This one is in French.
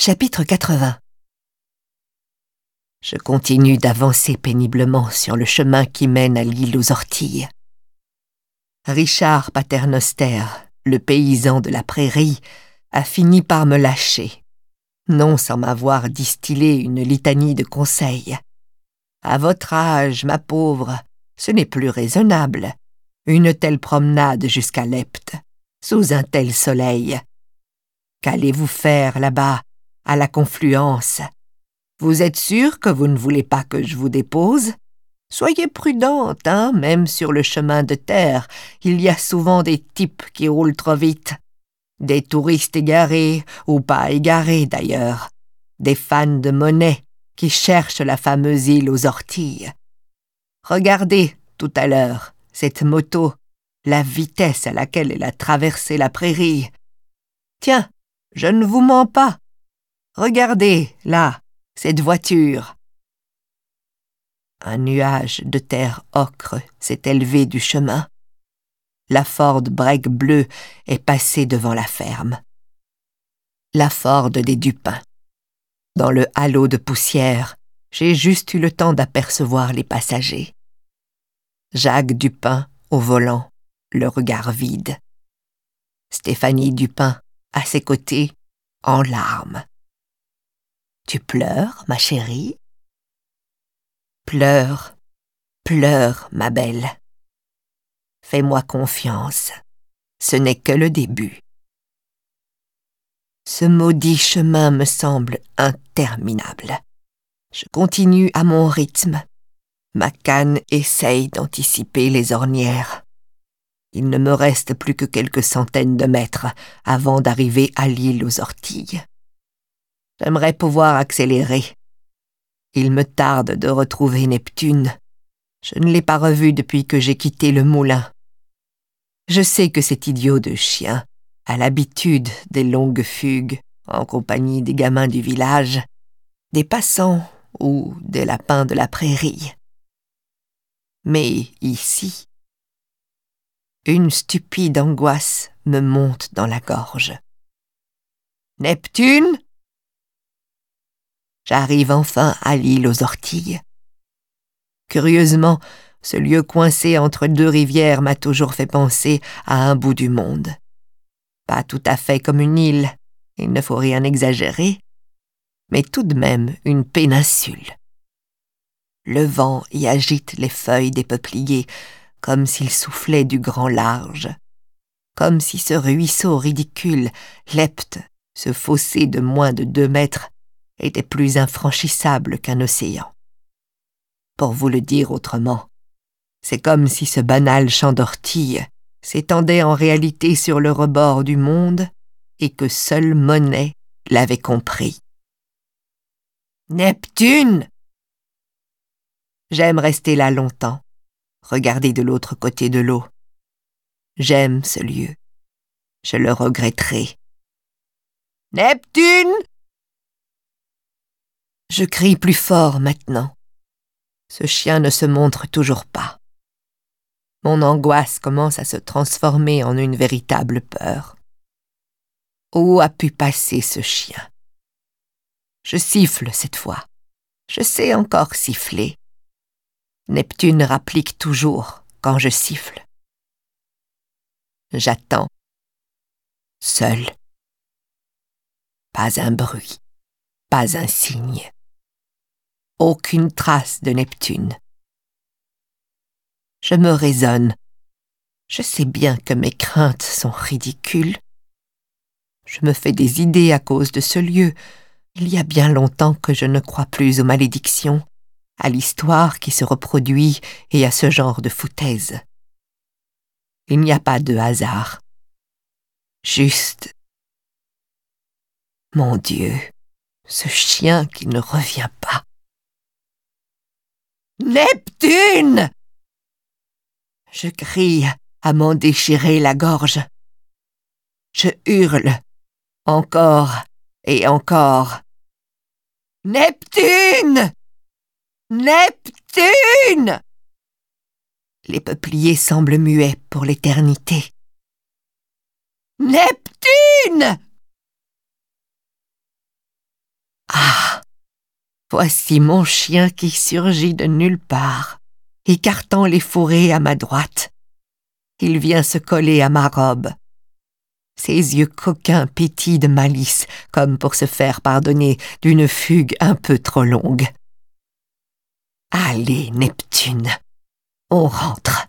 Chapitre 80. Je continue d'avancer péniblement sur le chemin qui mène à l'île aux Orties. Richard Paternoster, le paysan de la prairie, a fini par me lâcher, non sans m'avoir distillé une litanie de conseils. « À votre âge, ma pauvre, ce n'est plus raisonnable. Une telle promenade jusqu'à Lepte, sous un tel soleil. Qu'allez-vous faire là-bas, à la confluence? Vous êtes sûr que vous ne voulez pas que je vous dépose? Soyez prudente, hein, même sur le chemin de terre, il y a souvent des types qui roulent trop vite. Des touristes égarés, ou pas égarés d'ailleurs. Des fans de monnaie qui cherchent la fameuse île aux Orties. Regardez, tout à l'heure, cette moto, la vitesse à laquelle elle a traversé la prairie. Tiens, je ne vous mens pas. Regardez, là, cette voiture. » Un nuage de terre ocre s'est élevé du chemin. La Ford Break bleue est passée devant la ferme. La Ford des Dupin. Dans le halo de poussière, j'ai juste eu le temps d'apercevoir les passagers. Jacques Dupin au volant, le regard vide. Stéphanie Dupin, à ses côtés, en larmes. « Tu pleures, ma chérie ? » ?»« Pleure, pleure, ma belle. Fais-moi confiance, ce n'est que le début. » Ce maudit chemin me semble interminable. Je continue à mon rythme. Ma canne essaye d'anticiper les ornières. Il ne me reste plus que quelques centaines de mètres avant d'arriver à l'île aux Orties. J'aimerais pouvoir accélérer. Il me tarde de retrouver Neptune. Je ne l'ai pas revu depuis que j'ai quitté le moulin. Je sais que cet idiot de chien a l'habitude des longues fugues en compagnie des gamins du village, des passants ou des lapins de la prairie. Mais ici, une stupide angoisse me monte dans la gorge. « Neptune ?» J'arrive enfin à l'île aux Orties. Curieusement, ce lieu coincé entre deux rivières m'a toujours fait penser à un bout du monde. Pas tout à fait comme une île, il ne faut rien exagérer, mais tout de même une péninsule. Le vent y agite les feuilles des peupliers comme s'il soufflait du grand large, comme si ce ruisseau ridicule, Lepte, ce fossé de moins de 2 mètres, était plus infranchissable qu'un océan. Pour vous le dire autrement, c'est comme si ce banal champ d'ortie s'étendait en réalité sur le rebord du monde et que seule Monet l'avait compris. « Neptune !» J'aime rester là longtemps, regarder de l'autre côté de l'eau. J'aime ce lieu. Je le regretterai. « Neptune !» Je crie plus fort maintenant. Ce chien ne se montre toujours pas. Mon angoisse commence à se transformer en une véritable peur. Où a pu passer ce chien? Je siffle cette fois. Je sais encore siffler. Neptune rapplique toujours quand je siffle. J'attends. Seul. Pas un bruit. Pas un signe. Aucune trace de Neptune. Je me raisonne. Je sais bien que mes craintes sont ridicules. Je me fais des idées à cause de ce lieu. Il y a bien longtemps que je ne crois plus aux malédictions, à l'histoire qui se reproduit et à ce genre de foutaises. Il n'y a pas de hasard. Juste... Mon Dieu, ce chien qui ne revient pas. « Neptune !» Je crie à m'en déchirer la gorge. Je hurle, encore et encore. « Neptune ! Neptune !» Les peupliers semblent muets pour l'éternité. « Neptune ! Voici mon chien qui surgit de nulle part, écartant les fourrés à ma droite. Il vient se coller à ma robe. Ses yeux coquins pétillent de malice, comme pour se faire pardonner d'une fugue un peu trop longue. Allez, Neptune, on rentre.